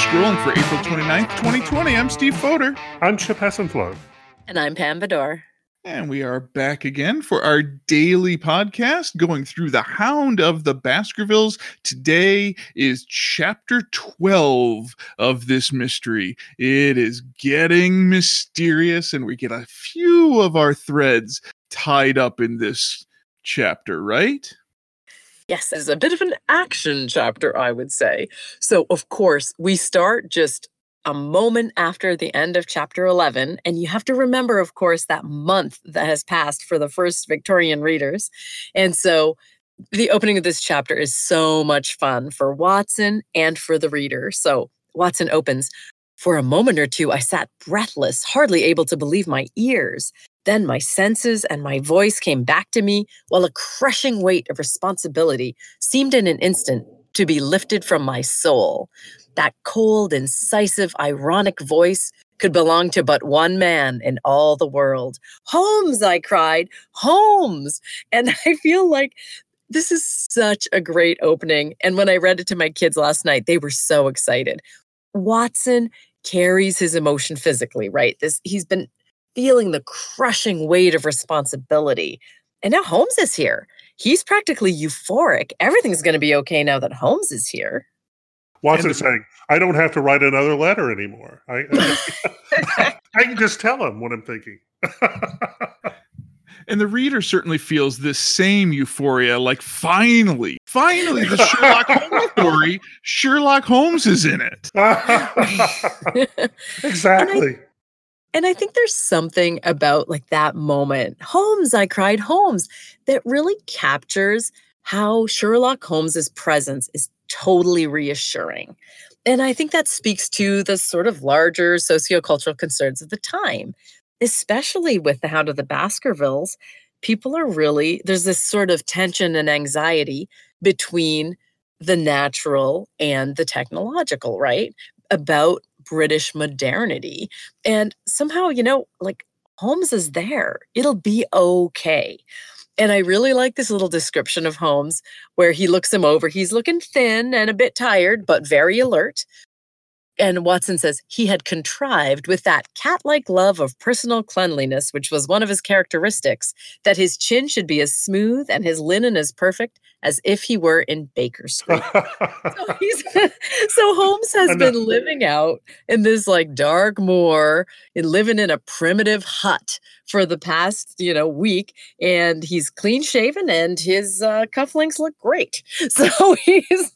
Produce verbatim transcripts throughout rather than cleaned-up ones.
Scrolling for April twenty-ninth, twenty twenty. I'm Steve Fodor. I'm Chip Hessenflow. And I'm Pam Vidor. And we are back again for our daily podcast going through The Hound of the Baskervilles. Today is chapter twelve of this mystery. It is getting mysterious, and we get a few of our threads tied up in this chapter, right? Yes, it's a bit of an action chapter, I would say. So, of course, we start just a moment after the end of chapter eleven. And you have to remember, of course, that month that has passed for the first Victorian readers. And so the opening of this chapter is so much fun for Watson and for the reader. So Watson opens, "For a moment or two, I sat breathless, hardly able to believe my ears. Then my senses and my voice came back to me, while a crushing weight of responsibility seemed in an instant to be lifted from my soul. That cold, incisive, ironic voice could belong to but one man in all the world. 'Holmes!' I cried, 'Holmes!' And I feel like this is such a great opening. And when I read it to my kids last night, they were so excited. Watson carries his emotion physically, right? This he's been feeling the crushing weight of responsibility. And now Holmes is here. He's practically euphoric. Everything's going to be okay now that Holmes is here." Watson's saying, I don't have to write another letter anymore. I, I, I can just tell him what I'm thinking. And the reader certainly feels this same euphoria, like finally, finally, the Sherlock Holmes story, Sherlock Holmes is in it. Exactly. And I, and I think there's something about like that moment, "Holmes," I cried, "Holmes," that really captures how Sherlock Holmes's presence is totally reassuring. And I think that speaks to the sort of larger sociocultural concerns of the time, especially with The Hound of the Baskervilles. People are really, there's this sort of tension and anxiety between the natural and the technological, right? About British modernity. And somehow, you know, like Holmes is there. It'll be okay. And I really like this little description of Holmes where he looks him over. He's looking thin and a bit tired, but very alert. And Watson says he had contrived with that cat-like love of personal cleanliness, which was one of his characteristics, that his chin should be as smooth and his linen as perfect as if he were in Baker Street. so, he's, so Holmes has And, been living out in this like dark moor and living in a primitive hut for the past, you know, week. And he's clean shaven and his uh, cufflinks look great. So he's...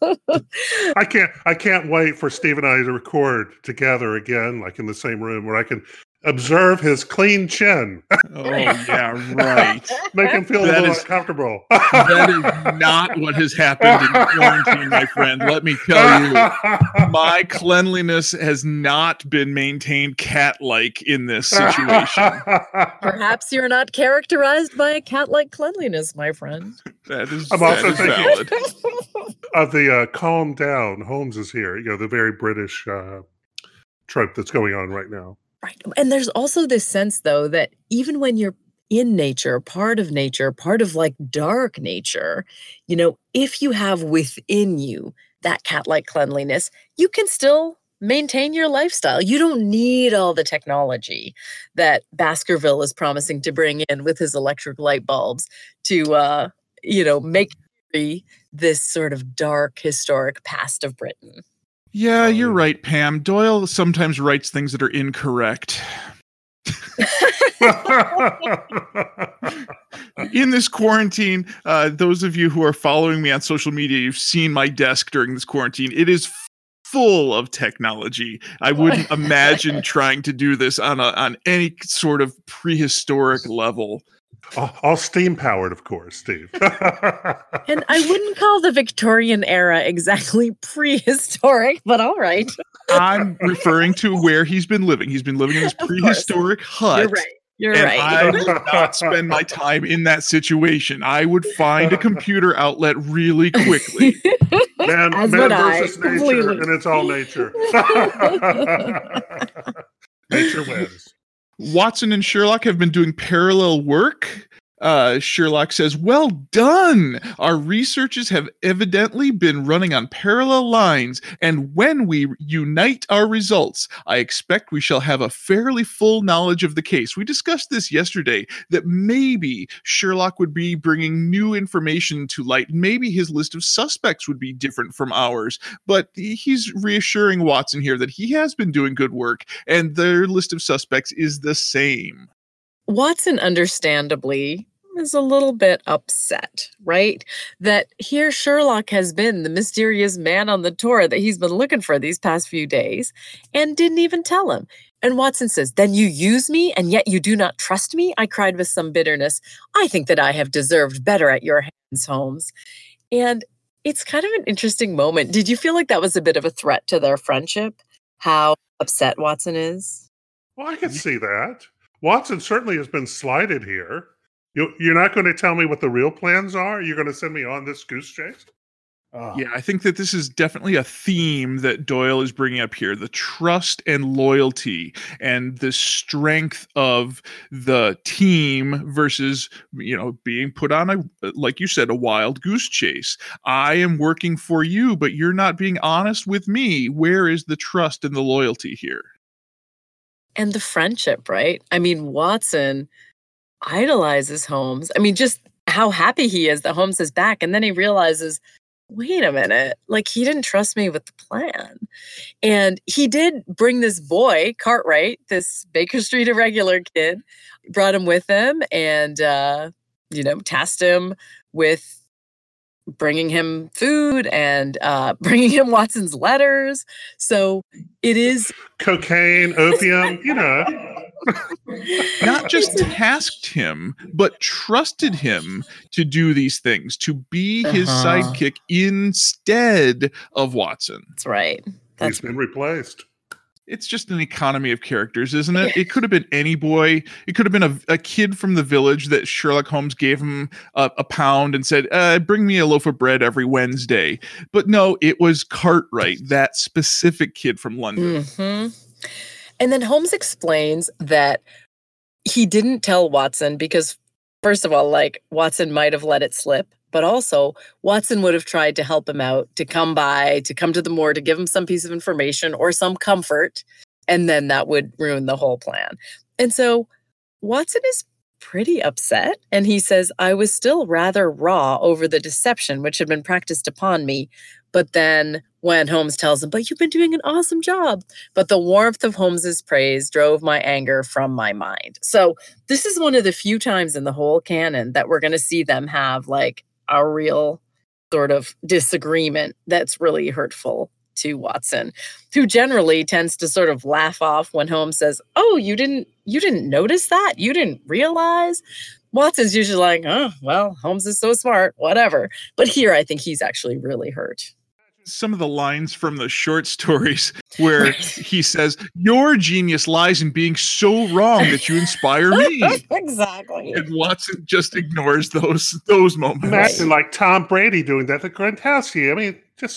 I can't I can't wait for Steve and I to record together again, like in the same room, where I can observe his clean chin. Oh, yeah, right. Make him feel That a little is- uncomfortable. That is not what has happened in quarantine, my friend. Let me tell you, my cleanliness has not been maintained cat-like in this situation. Perhaps you're not characterized by a cat-like cleanliness, my friend. That is, I'm that also is thinking- valid. Of the uh, calm down, Holmes is here. You know, the very British uh, trope that's going on right now. Right. And there's also this sense, though, that even when you're in nature, part of nature, part of like dark nature, you know, if you have within you that cat-like cleanliness, you can still maintain your lifestyle. You don't need all the technology that Baskerville is promising to bring in with his electric light bulbs to, uh, you know, make this sort of dark, historic past of Britain. Yeah, you're right, Pam. Doyle sometimes writes things that are incorrect. In this quarantine, uh, those of you who are following me on social media, you've seen my desk during this quarantine. It is full of technology. I wouldn't imagine trying to do this on a, on any sort of prehistoric level. all, all steam powered, of course, Steve. And I wouldn't call the Victorian era exactly prehistoric, but all right. I'm referring to where he's been living. He's been living in this Of prehistoric hut. You're right. You're and right. I would not spend my time in that situation. I would find a computer outlet really quickly. Man, As man would I, versus nature, completely. and it's all nature. Nature wins. Watson and Sherlock have been doing parallel work. Uh, Sherlock says, "Well done! Our researches have evidently been running on parallel lines, and when we unite our results, I expect we shall have a fairly full knowledge of the case." We discussed this yesterday, that maybe Sherlock would be bringing new information to light. Maybe his list of suspects would be different from ours, but he's reassuring Watson here that he has been doing good work, and their list of suspects is the same. Watson, understandably, is a little bit upset, right? That here Sherlock has been the mysterious man on the tour that he's been looking for these past few days and didn't even tell him. And Watson says, "Then you use me and yet you do not trust me?" I cried with some bitterness. "I think that I have deserved better at your hands, Holmes." And it's kind of an interesting moment. Did you feel like that was a bit of a threat to their friendship? How upset Watson is? Well, I can see that. Watson certainly has been slighted here. You, you're not going to tell me what the real plans are? You're going to send me on this goose chase? Oh. Yeah, I think that this is definitely a theme that Doyle is bringing up here. The trust and loyalty and the strength of the team versus, you know, being put on a, like you said, a wild goose chase. I am working for you, but you're not being honest with me. Where is the trust and the loyalty here? And the friendship, right? I mean, Watson idolizes Holmes. I mean, just how happy he is that Holmes is back. And then he realizes, wait a minute, like he didn't trust me with the plan. And he did bring this boy, Cartwright, this Baker Street irregular kid, brought him with him and, uh, you know, tasked him with bringing him food and uh, bringing him Watson's letters. So it is cocaine, opium, you know. Not just tasked him, but trusted him to do these things, to be his uh-huh. sidekick instead of Watson. That's right. He's That's been replaced. It's just an economy of characters, isn't it? It could have been any boy. It could have been a, a kid from the village that Sherlock Holmes gave him a, a pound and said, uh, bring me a loaf of bread every Wednesday. But no, it was Cartwright, that specific kid from London. Mm-hmm. And then Holmes explains that he didn't tell Watson because, first of all, like Watson might have let it slip. But also, Watson would have tried to help him out, to come by, to come to the moor, to give him some piece of information or some comfort, and then that would ruin the whole plan. And so Watson is pretty upset, and he says, "I was still rather raw over the deception which had been practiced upon me." But then when Holmes tells him, "But you've been doing an awesome job," but the warmth of Holmes's praise drove my anger from my mind. So this is one of the few times in the whole canon that we're going to see them have like a real sort of disagreement that's really hurtful to Watson, who generally tends to sort of laugh off when Holmes says, "Oh, you didn't you didn't notice that? You didn't realize?" Watson's usually like, "Oh, well, Holmes is so smart, whatever." But here I think he's actually really hurt. Some of the lines from the short stories where he says, "Your genius lies in being so wrong that you inspire me." Exactly. And Watson just ignores those those moments. Imagine like Tom Brady doing that to Gronkowski. I mean, just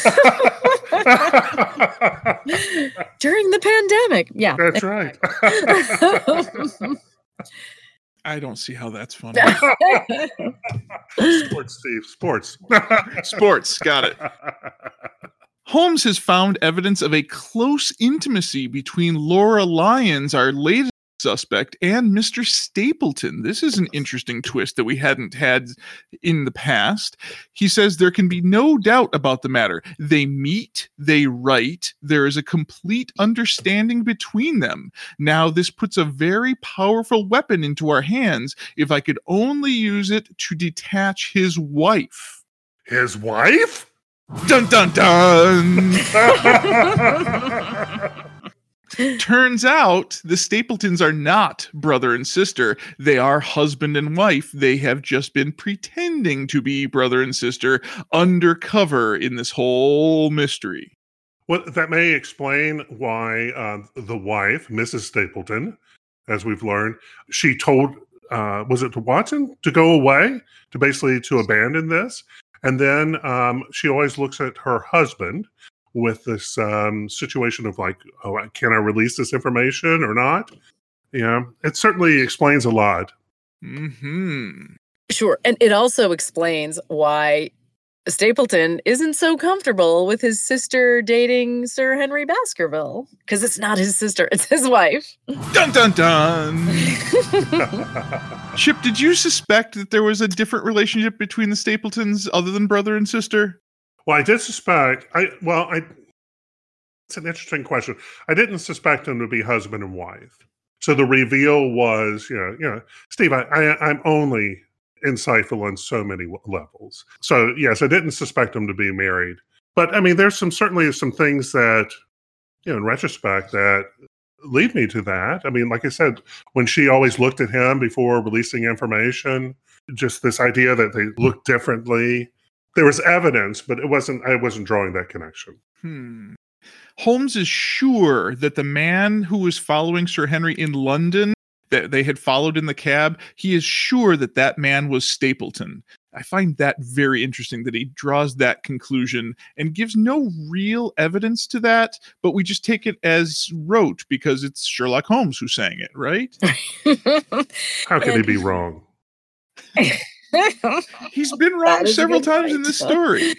during the pandemic. Yeah. That's right. I don't see how that's funny. Sports, Steve. Sports. Sports. Got it. Holmes has found evidence of a close intimacy between Laura Lyons, our latest suspect, and Mister Stapleton. This is an interesting twist that we hadn't had in the past. He says there can be no doubt about the matter. They meet, they write, there is a complete understanding between them. Now, this puts a very powerful weapon into our hands if I could only use it to detach his wife. His wife? Dun dun dun! Turns out the Stapletons are not brother and sister. They are husband and wife. They have just been pretending to be brother and sister undercover in this whole mystery. Well, that may explain why uh, the wife, Missus Stapleton, as we've learned, she told, uh, was it to Watson, to go away, to basically to abandon this. And then um, she always looks at her husband with this um, situation of like, oh, can I release this information or not? Yeah, it certainly explains a lot. Mm-hmm. Sure. And it also explains why Stapleton isn't so comfortable with his sister dating Sir Henry Baskerville. Because it's not his sister, it's his wife. Dun dun dun! Chip, did you suspect that there was a different relationship between the Stapletons other than brother and sister? Well, I did suspect. I well, I. It's an interesting question. I didn't suspect them to be husband and wife. So the reveal was, you know, you know, Steve, I, I I'm only insightful on so many levels. So yes, I didn't suspect them to be married. But I mean, there's some certainly some things that, you know, in retrospect, that lead me to that. I mean, like I said, when she always looked at him before releasing information, just this idea that they look differently. There was evidence, but it wasn't. I wasn't drawing that connection. Hmm. Holmes is sure that the man who was following Sir Henry in London, that they had followed in the cab, he is sure that that man was Stapleton. I find that very interesting that he draws that conclusion and gives no real evidence to that, but we just take it as rote because it's Sherlock Holmes who's saying it, right? How can And- he be wrong? He's been wrong That is a several good times point. in this story.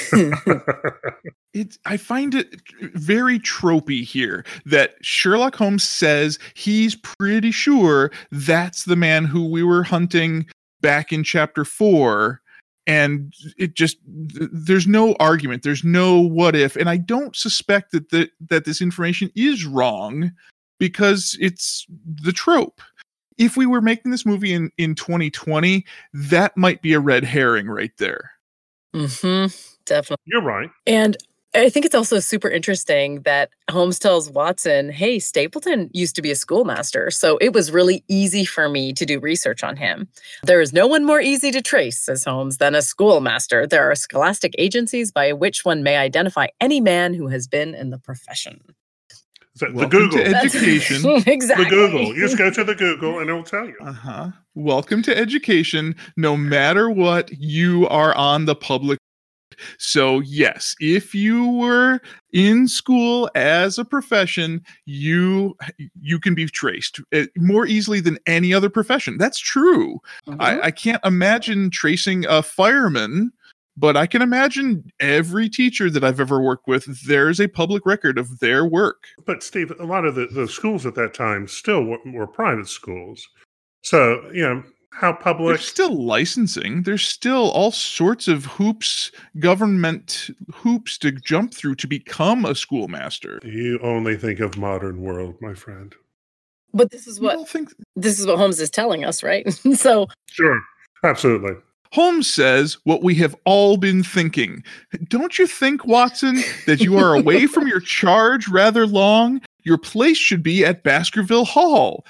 It, I find it very tropey here that Sherlock Holmes says he's pretty sure that's the man who we were hunting back in chapter four. And it just, there's no argument. There's no what if. And I don't suspect that the, that this information is wrong because it's the trope. If we were making this movie in, in twenty twenty, that might be a red herring right there. Mm-hmm. Definitely. You're right. And I think it's also super interesting that Holmes tells Watson, hey, Stapleton used to be a schoolmaster, so it was really easy for me to do research on him. There is no one more easy to trace, says Holmes, than a schoolmaster. There are scholastic agencies by which one may identify any man who has been in the profession. So the Welcome Google. to education. Exactly. The Google. You just go to the Google and it'll tell you. Uh-huh. Welcome to education. No matter what, you are on the public. So yes, if you were in school as a profession, you you can be traced uh, more easily than any other profession. That's true. Mhm. I, I can't imagine tracing a fireman, but I can imagine every teacher that I've ever worked with, there's a public record of their work. But Steve, a lot of the, the schools at that time still were, were private schools. So, you know, how public? There's still licensing. There's still all sorts of hoops, government hoops to jump through to become a schoolmaster. You only think of modern world, my friend. But this is You what don't think this is what Holmes is telling us, right? So Sure. Absolutely. Holmes says what we have all been thinking. Don't you think, Watson, that you are away from your charge rather long? Your place should be at Baskerville Hall.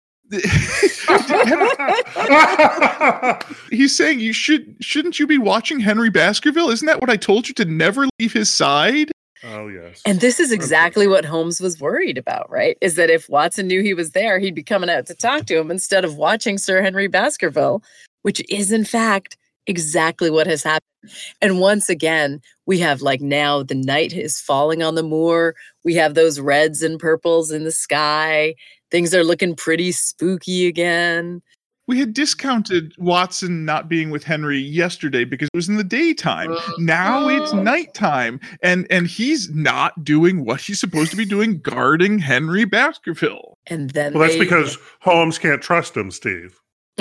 He's saying you should shouldn't you be watching Henry Baskerville? Isn't that what I told you, to never leave his side? Oh, yes. And this is exactly what Holmes was worried about, right? Is that if Watson knew he was there, he'd be coming out to talk to him instead of watching Sir Henry Baskerville, which is in fact exactly what has happened. And once again, we have like now the night is falling on the moor. We have those reds and purples in the sky. Things are looking pretty spooky again. We had discounted Watson not being with Henry yesterday because it was in the daytime. Now it's nighttime, and and he's not doing what he's supposed to be doing, guarding Henry Baskerville. And then Well, that's they- because Holmes can't trust him, Steve.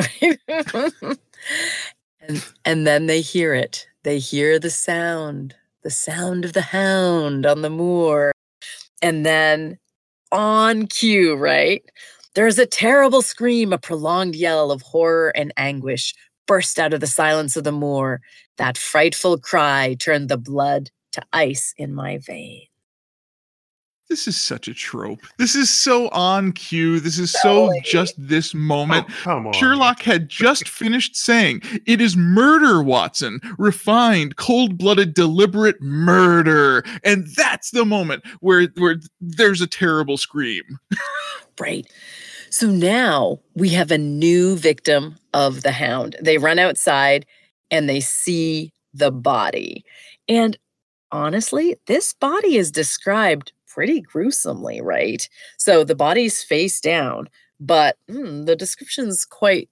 and, and then they hear it. They hear the sound, the sound of the hound on the moor. And then on cue, right? There's a terrible scream, a prolonged yell of horror and anguish burst out of the silence of the moor. That frightful cry turned the blood to ice in my veins. This is such a trope. This is so on cue. This is so Totally. just this moment. Oh, come on. Sherlock had just finished saying, it is murder, Watson. Refined, cold-blooded, deliberate murder. And that's the moment where, where there's a terrible scream. Right. So now we have a new victim of the hound. They run outside and they see the body. And honestly, this body is described pretty gruesomely, right? So the body's face down, but mm, the description's quite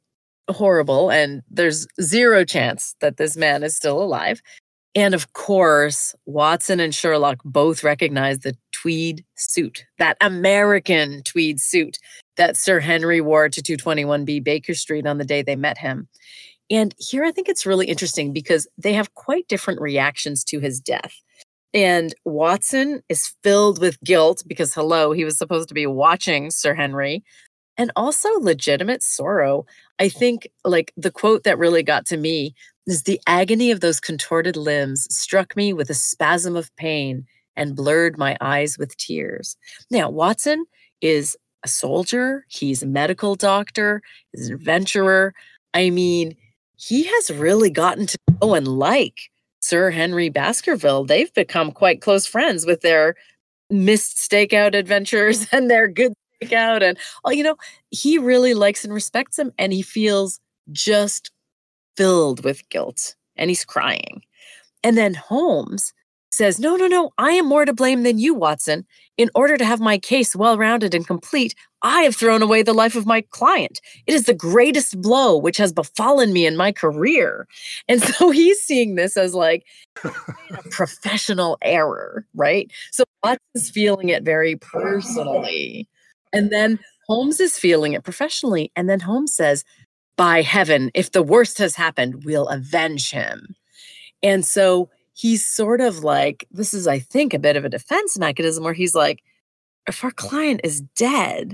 horrible, and there's zero chance that this man is still alive. And of course, Watson and Sherlock both recognize the tweed suit, that American tweed suit that Sir Henry wore to two twenty-one B Baker Street on the day they met him. And here I think it's really interesting because they have quite different reactions to his death. And Watson is filled with guilt because, hello, he was supposed to be watching Sir Henry, and also legitimate sorrow. I think, like, the quote that really got to me is the agony of those contorted limbs struck me with a spasm of pain and blurred my eyes with tears. Now, Watson is a soldier. He's a medical doctor. He's an adventurer. I mean, he has really gotten to know and like Sir Henry Baskerville. They've become quite close friends with their missed stakeout adventures and their good stakeout. And, oh, you know, he really likes and respects him, and he feels just filled with guilt, and he's crying. And then Holmes says, no, no, no, I am more to blame than you, Watson. In order to have my case well-rounded and complete, I have thrown away the life of my client. It is the greatest blow which has befallen me in my career. And so he's seeing this as like a professional error, right? So Watson's feeling it very personally. And then Holmes is feeling it professionally. And then Holmes says, by heaven, if the worst has happened, we'll avenge him. And so he's sort of like, this is, I think, a bit of a defense mechanism where he's like, if our client is dead,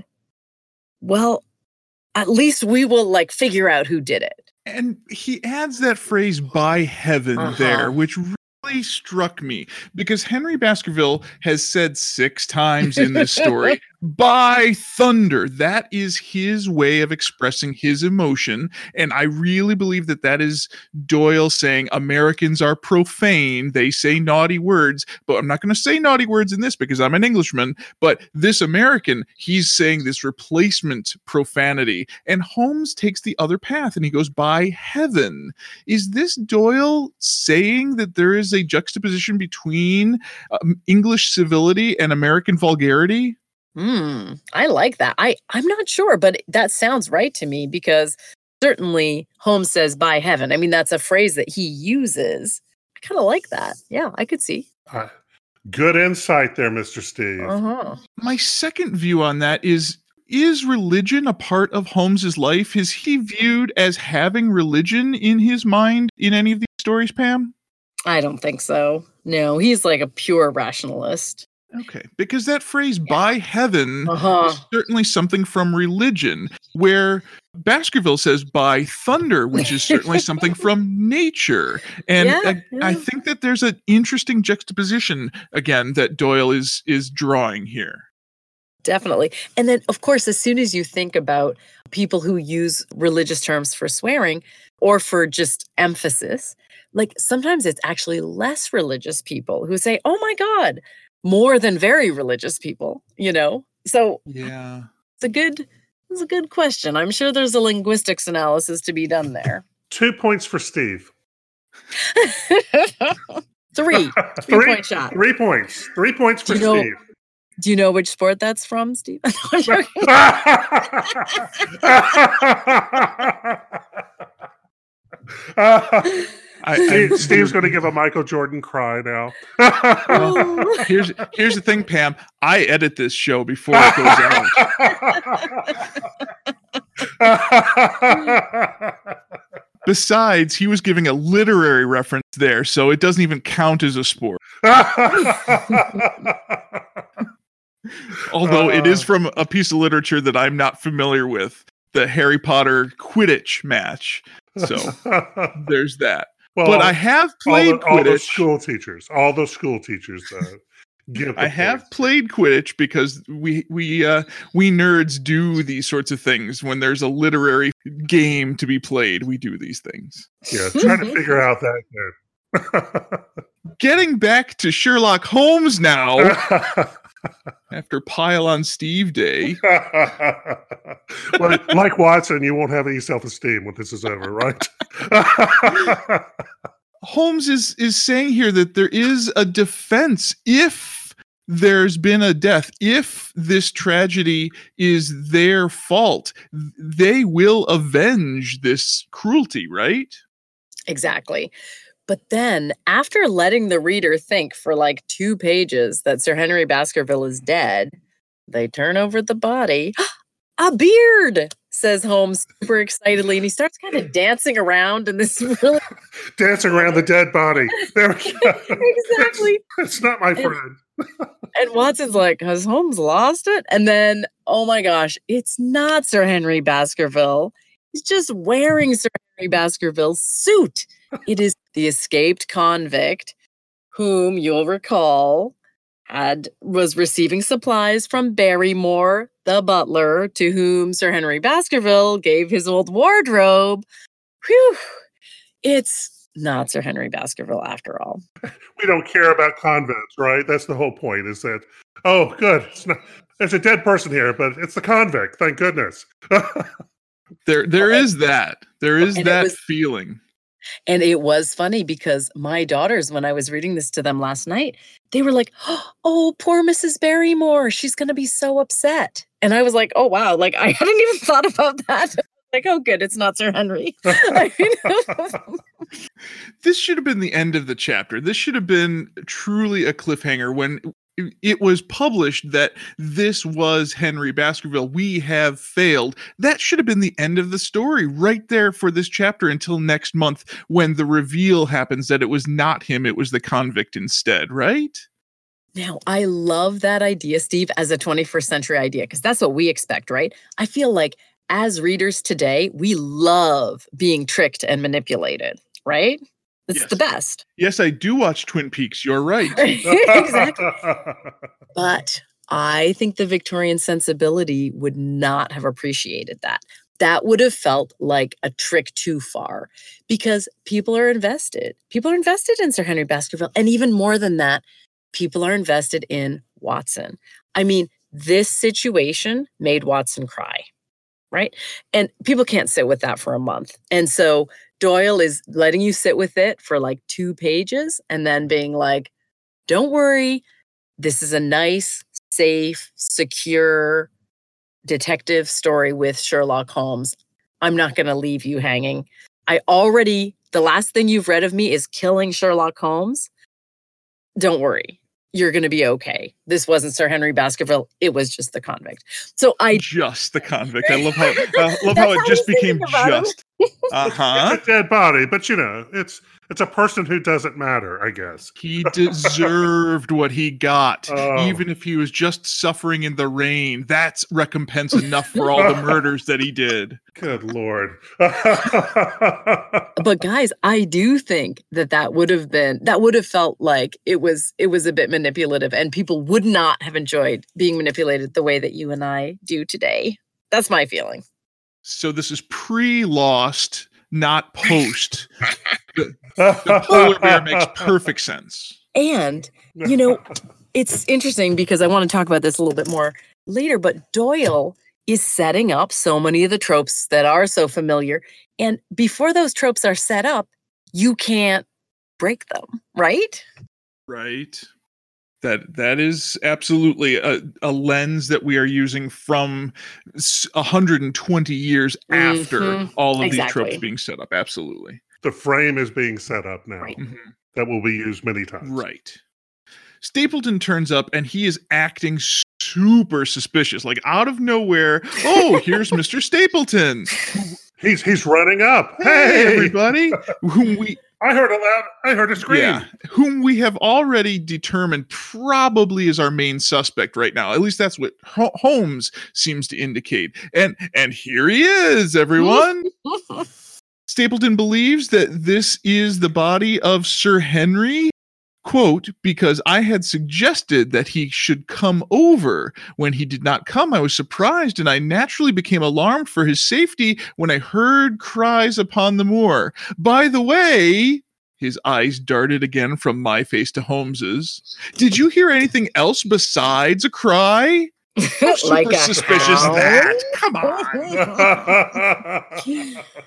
well, at least we will like figure out who did it. And he adds that phrase by heaven Uh-huh. there, which really struck me because Henry Baskerville has said six times in this story, by thunder. That is his way of expressing his emotion. And I really believe that that is Doyle saying Americans are profane. They say naughty words, but I'm not going to say naughty words in this because I'm an Englishman. But this American, he's saying this replacement profanity. And Holmes takes the other path and he goes, by heaven. Is this Doyle saying that there is a juxtaposition between um, English civility and American vulgarity? Hmm, I like that. I, I'm not sure, but that sounds right to me because certainly Holmes says by heaven. I mean, that's a phrase that he uses. I kind of like that. Yeah, I could see. Uh, good insight there, Mister Steve. Uh-huh. My second view on that is, is religion a part of Holmes's life? Is he viewed as having religion in his mind in any of these stories, Pam? I don't think so. No, he's like a pure rationalist. Okay, because that phrase by heaven Uh-huh. is certainly something from religion, where Baskerville says by thunder, which is certainly something from nature. And Yeah, I, I yeah. think that there's an interesting juxtaposition, again, that Doyle is is drawing here. Definitely. And then, of course, as soon as you think about people who use religious terms for swearing or for just emphasis, like sometimes it's actually less religious people who say, oh my God, more than very religious people, you know? So Yeah. it's a good, it's a good question. I'm sure there's a linguistics analysis to be done there. Two points for Steve. Three. Three point shot. Three points. Three points for Do you know- Steve. Do you know which sport that's from, Steve? I'm joking. I, I, Steve, I- Steve's going to give a Michael Jordan cry now. Oh. here's here's the thing, Pam. I edit this show before it goes out. Besides, he was giving a literary reference there, so it doesn't even count as a sport. Although it is Uh. from a piece of literature that I'm not familiar with, the Harry Potter Quidditch match. So there's that. well, But I have all, played the, all those Quidditch. school teachers, all those school teachers, uh, get the I have points. played Quidditch because we we uh, we nerds do these sorts of things. When there's a literary game to be played, we do these things. Yeah, trying to figure out that. uh, Getting back to Sherlock Holmes now, after Pile on Steve Day. well, like Watson, you won't have any self-esteem when this is over, right? Holmes is is saying here that there is a defense if there's been a death, if this tragedy is their fault, they will avenge this cruelty, right? Exactly. But then, after letting the reader think for like two pages that Sir Henry Baskerville is dead, they turn over the body. A beard, says Holmes super excitedly, and he starts kind of dancing around in this really dancing around the dead body. There we go. Exactly. It's not my friend. And, and Watson's like, has Holmes lost it? And then, oh my gosh, it's not Sir Henry Baskerville. He's just wearing Sir Henry Baskerville's suit. It is the escaped convict whom you'll recall had was receiving supplies from Barrymore, the butler, to whom Sir Henry Baskerville gave his old wardrobe. Whew. It's not Sir Henry Baskerville after all. We don't care about convents, right? That's the whole point, is that, oh, good. It's not, there's a dead person here, but it's the convict. Thank goodness. there, there Okay. is that. There is And it that was- feeling. And it was funny because my daughters, when I was reading this to them last night, they were like, oh, poor Missus Barrymore. She's going to be so upset. And I was like, oh, wow. Like, I hadn't even thought about that. Like, oh, good. It's not Sir Henry. I mean, This should have been the end of the chapter. This should have been truly a cliffhanger when it was published that this was Henry Baskerville. We have failed. That should have been the end of the story right there for this chapter until next month when the reveal happens that it was not him, it was the convict instead, right? Now, I love that idea, Steve, as a twenty-first century idea, because that's what we expect, right? I feel like as readers today, we love being tricked and manipulated, right? It's Yes. the best. Yes, I do watch Twin Peaks. You're right. Exactly. But I think the Victorian sensibility would not have appreciated that. That would have felt like a trick too far because people are invested. People are invested in Sir Henry Baskerville. And even more than that, people are invested in Watson. I mean, this situation made Watson cry, right? And people can't sit with that for a month. And so Doyle is letting you sit with it for like two pages and then being like, don't worry, this is a nice, safe, secure detective story with Sherlock Holmes. I'm not going to leave you hanging. I already, the last thing you've read of me is killing Sherlock Holmes. Don't worry, you're going to be okay. This wasn't Sir Henry Baskerville. It was just the convict. So I Just the convict. I love how I love how That's it how just I was thinking became about him. just. Uh-huh. It's a dead body, but you know, it's it's a person who doesn't matter, I guess. He deserved what he got. Oh. Even if he was just suffering in the rain, that's recompense enough for all the murders that he did. Good Lord. But guys, I do think that that would have been that would have felt like it was it was a bit manipulative, and people would not have enjoyed being manipulated the way that you and I do today. That's my feeling. So this is pre-Lost, not post. the, the polar bear makes perfect sense. And you know, it's interesting because I want to talk about this a little bit more later, but Doyle is setting up so many of the tropes that are so familiar. And before those tropes are set up, you can't break them, right? Right. That that is absolutely a, a lens that we are using from s- one hundred twenty years after Mhm. all of these Exactly. tropes being set up. Absolutely. The frame is being set up now. Right. Mhm. That will be used many times. Right. Stapleton turns up and he is acting super suspicious, like out of nowhere. Oh, here's Mister Stapleton. He's he's running up. Hey, Hey, everybody. Whom we I heard a loud. I heard a scream. yeah, whom we have already determined probably is our main suspect right now. At least that's what Ho- Holmes seems to indicate. And and here he is, everyone. Stapleton believes that this is the body of Sir Henry. Quote, because I had suggested that he should come over. When he did not come, I was surprised, and I naturally became alarmed for his safety when I heard cries upon the moor. By the way, his eyes darted again from my face to Holmes's. Did you hear anything else besides a cry? How super Like a suspicious hound? that? Come on.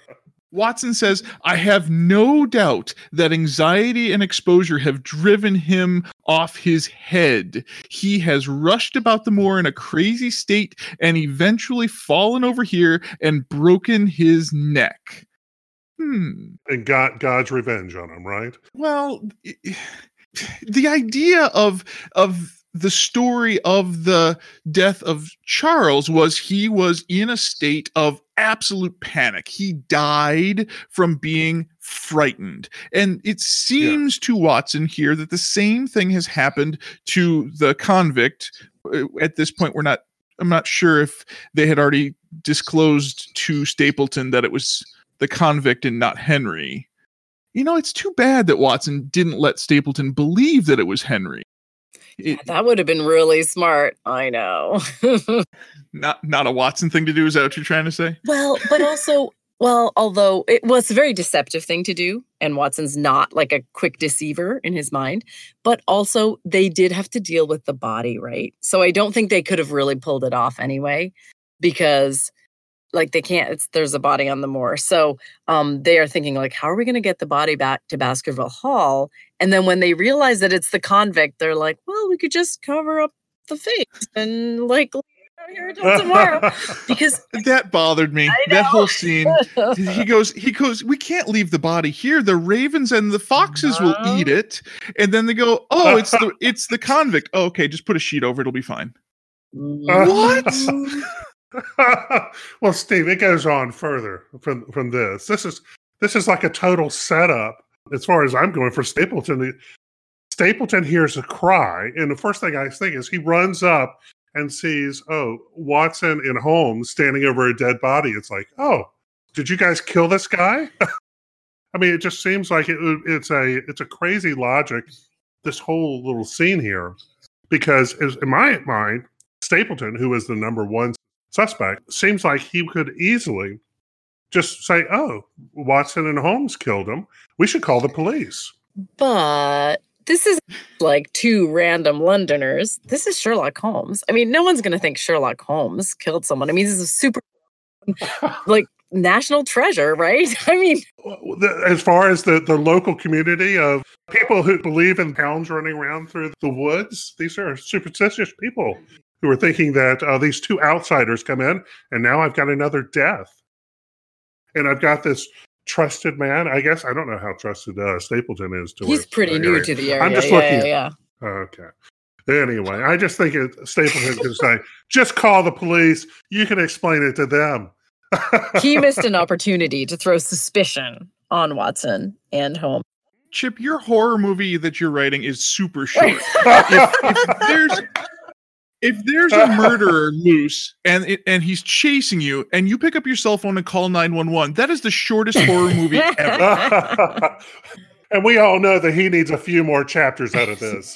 Watson says, I have no doubt that anxiety and exposure have driven him off his head. He has rushed about the moor in a crazy state and eventually fallen over here and broken his neck. Hmm. And got God's revenge on him, right? Well, the idea of of the story of the death of Charles was he was in a state of absolute panic. He died from being frightened. And it seems yeah. to Watson here that the same thing has happened to the convict. At this point, we're not, I'm not sure if they had already disclosed to Stapleton that it was the convict and not Henry. You know, it's too bad that Watson didn't let Stapleton believe that it was Henry. It, yeah, that would have been really smart. I know. not not a Watson thing to do. Is that what you're trying to say? Well, but also, well, although it was well, a very deceptive thing to do, and Watson's not like a quick deceiver in his mind, but also they did have to deal with the body, right? So I don't think they could have really pulled it off anyway, because like they can't, it's, there's a body on the moor. So um, they are thinking like, how are we going to get the body back to Baskerville Hall? And then when they realize that it's the convict, they're like, well, we could just cover up the face and like leave it out here until tomorrow. Because that bothered me. That whole scene. He goes, he goes, we can't leave the body here. The ravens and the foxes no. will eat it. And then they go, oh, it's the it's the convict. Oh, okay, just put a sheet over it. It'll be fine. What? Well, Steve, it goes on further from from this. This is this is like a total setup as far as I'm going for Stapleton. Stapleton hears a cry, and the first thing I think is he runs up and sees, oh, Watson and Holmes standing over a dead body. It's like, oh, did you guys kill this guy? I mean, it just seems like it, it's a it's a crazy logic, this whole little scene here, because as, in my mind, Stapleton, who is the number one suspect, seems like he could easily just say, oh, Watson and Holmes killed him. We should call the police. But this is like two random Londoners. This is Sherlock Holmes. I mean, no one's going to think Sherlock Holmes killed someone. I mean, this is a super, like, national treasure, right? I mean, as far as the, the local community of people who believe in hounds running around through the woods, these are superstitious people who are thinking that uh, these two outsiders come in, and now I've got another death. And I've got this trusted man. I guess I don't know how trusted uh, Stapleton is to He's it, pretty uh, new area. to the area. I'm just yeah, looking. Yeah, yeah. Okay. Anyway, I just think it, Stapleton can say, just call the police. You can explain it to them. He missed an opportunity to throw suspicion on Watson and Holmes. Chip, your horror movie that you're writing is super short. if, if there's if there's a murderer loose and it, and he's chasing you, and you pick up your cell phone and call nine one one, that is the shortest horror movie ever. And we all know that he needs a few more chapters out of this.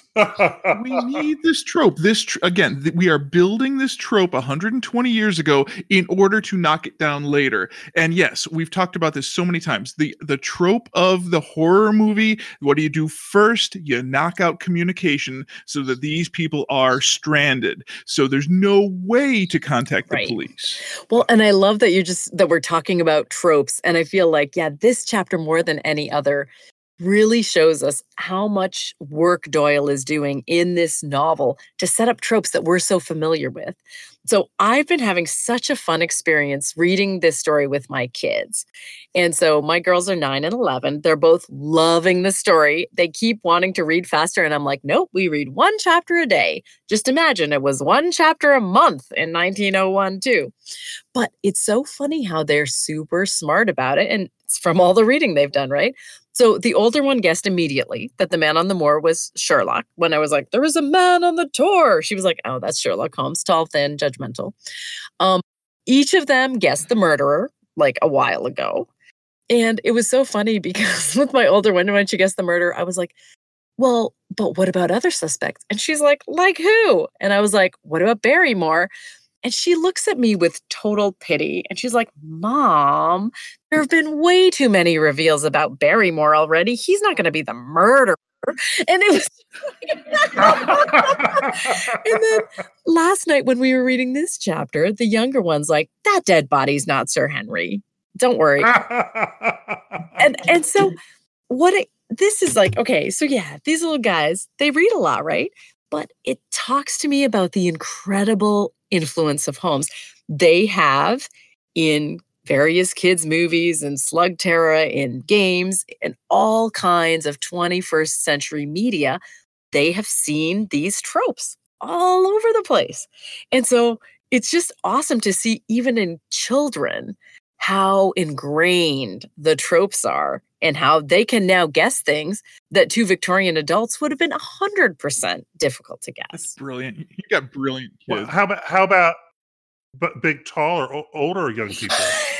We need this trope. This tr- again, th- we are building this trope one hundred twenty years ago in order to knock it down later. And yes, we've talked about this so many times. The the trope of the horror movie, what do you do first? You knock out communication so that these people are stranded. So there's no way to contact the right. police. Well, and I love that you're just that we're talking about tropes. And I feel like, yeah, this chapter more than any other really shows us how much work Doyle is doing in this novel to set up tropes that we're so familiar with. So I've been having such a fun experience reading this story with my kids. And so my girls are nine and eleven. They're both loving the story. They keep wanting to read faster. And I'm like, nope, we read one chapter a day. Just imagine it was one chapter a month in nineteen oh one too. But it's so funny how they're super smart about it. And it's from all the reading they've done, right? So the older one guessed immediately that the man on the moor was Sherlock. When I was like, there was a man on the tour, she was like, oh, that's Sherlock Holmes, tall, thin, judgmental. Um, each of them guessed the murderer like a while ago. And it was so funny because with my older one, when she guessed the murderer, I was like, well, but what about other suspects? And she's like, like who? And I was like, what about Barrymore? And she looks at me with total pity. And she's like, Mom, there have been way too many reveals about Barrymore already. He's not going to be the murderer. And it was and then last night when we were reading this chapter, the younger one's like, that dead body's not Sir Henry. Don't worry. and and so what it, this is like, okay, so yeah, these little guys, they read a lot, right? But it talks to me about the incredible influence of Holmes. They have in various kids' movies and Slugterra, in games, and all kinds of twenty-first century media, they have seen these tropes all over the place. And so it's just awesome to see, even in children, how ingrained the tropes are and how they can now guess things that to Victorian adults would have been one hundred percent difficult to guess. That's brilliant. You got brilliant kids. Well, how about how about but big, tall, or o- older young people?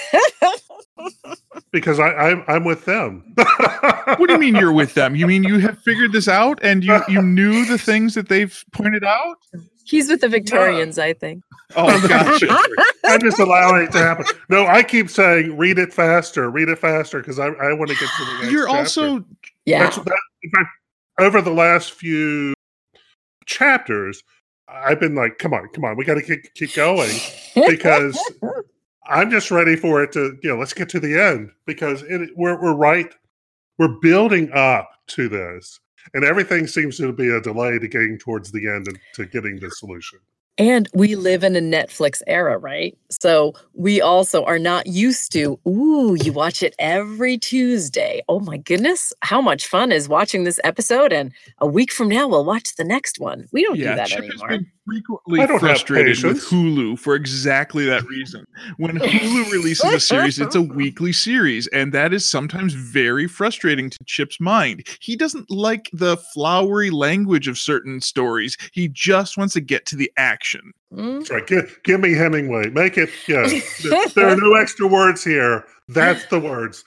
Because I, I'm I'm with them. What do you mean you're with them? You mean you have figured this out and you, you knew the things that they've pointed out? He's with the Victorians, Yeah. I think. Oh, gotcha. I'm just allowing it to happen. No, I keep saying, read it faster, read it faster, because I, I want to get to the next You're chapter. also Yeah. That's, that, in fact, over the last few chapters, I've been like, come on, come on, we got to keep, keep going, because I'm just ready for it to, you know, let's get to the end, because it, we're we're right, we're building up to this, and everything seems to be a delay to getting towards the end and to getting the solution. And we live in a Netflix era, right? So we also are not used to, ooh, you watch it every Tuesday. Oh my goodness, how much fun is watching this episode? And a week from now, we'll watch the next one. We don't yeah, do that Chip anymore. has been frequently I don't have frustrated with patience. Hulu for exactly that reason. When Hulu releases a series, it's a weekly series, and that is sometimes very frustrating to Chip's mind. He doesn't like the flowery language of certain stories. He just wants to get to the action. Mm. That's right. Give, give me Hemingway. Make it, yeah. There, there are no extra words here. That's the words.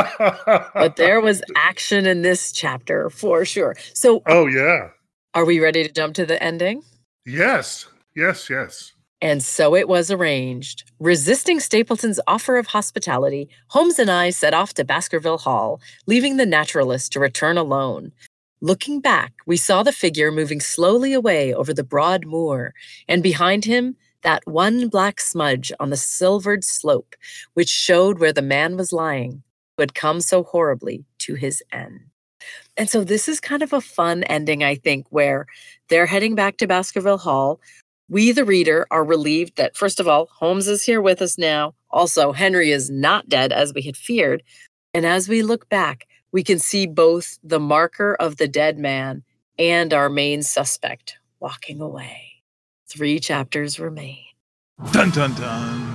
But there was action in this chapter for sure. So Oh, yeah. are we ready to jump to the ending? Yes. Yes, yes. And so it was arranged. Resisting Stapleton's offer of hospitality, Holmes and I set off to Baskerville Hall, leaving the naturalist to return alone. Looking back, we saw the figure moving slowly away over the broad moor, and behind him, that one black smudge on the silvered slope, which showed where the man was lying, who had come so horribly to his end. And so this is kind of a fun ending, I think, where they're heading back to Baskerville Hall. We, the reader, are relieved that, first of all, Holmes is here with us now. Also, Henry is not dead, as we had feared. And as we look back, we can see both the marker of the dead man and our main suspect walking away. Three chapters remain. Dun dun dun.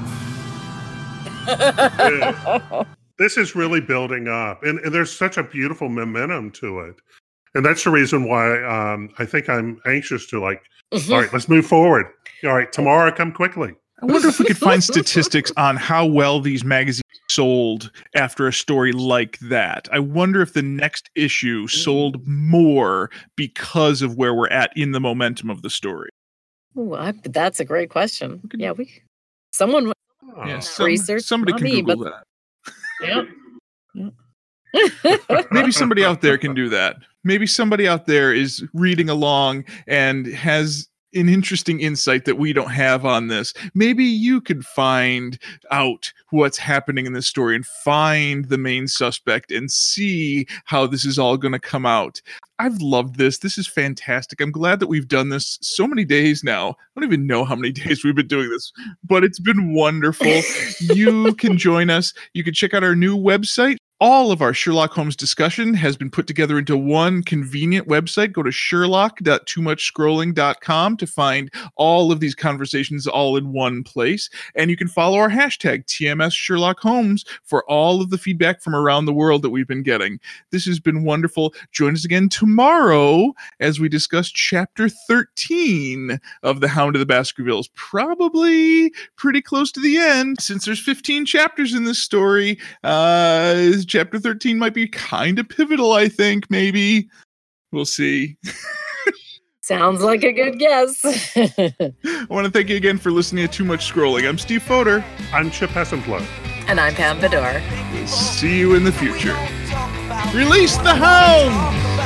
This is really building up, and, and there's such a beautiful momentum to it. And that's the reason why um, I think I'm anxious to, like, all right, let's move forward. All right, tomorrow come quickly. I wonder if we could find statistics on how well these magazines sold after a story like that. I wonder if the next issue sold more because of where we're at in the momentum of the story. Ooh, I, that's a great question. Yeah, we someone Oh. Yeah, Not some- research, somebody not can me, Google that. yeah. Maybe somebody out there can do that. Maybe somebody out there is reading along and has an interesting insight that we don't have on this. Maybe you could find out what's happening in this story and find the main suspect and see how this is all going to come out. I've loved this. This is fantastic. I'm glad that we've done this so many days now. I don't even know how many days we've been doing this, but it's been wonderful. You can join us. You can check out our new website. All of our Sherlock Holmes discussion has been put together into one convenient website. Go to sherlock dot too much scrolling dot com to find all of these conversations all in one place. And you can follow our hashtag T M S Sherlock Holmes for all of the feedback from around the world that we've been getting. This has been wonderful. Join us again tomorrow as we discuss chapter thirteen of The Hound of the Baskervilles. Probably pretty close to the end since there's fifteen chapters in this story. Uh, chapter thirteen might be kind of pivotal, I think, maybe. We'll see. Sounds like a good guess. I want to thank you again for listening to Too Much Scrolling. I'm Steve Fodor. I'm Chip Hessenflow. And I'm Pam Vidor. We'll see you in the future. Release the hound!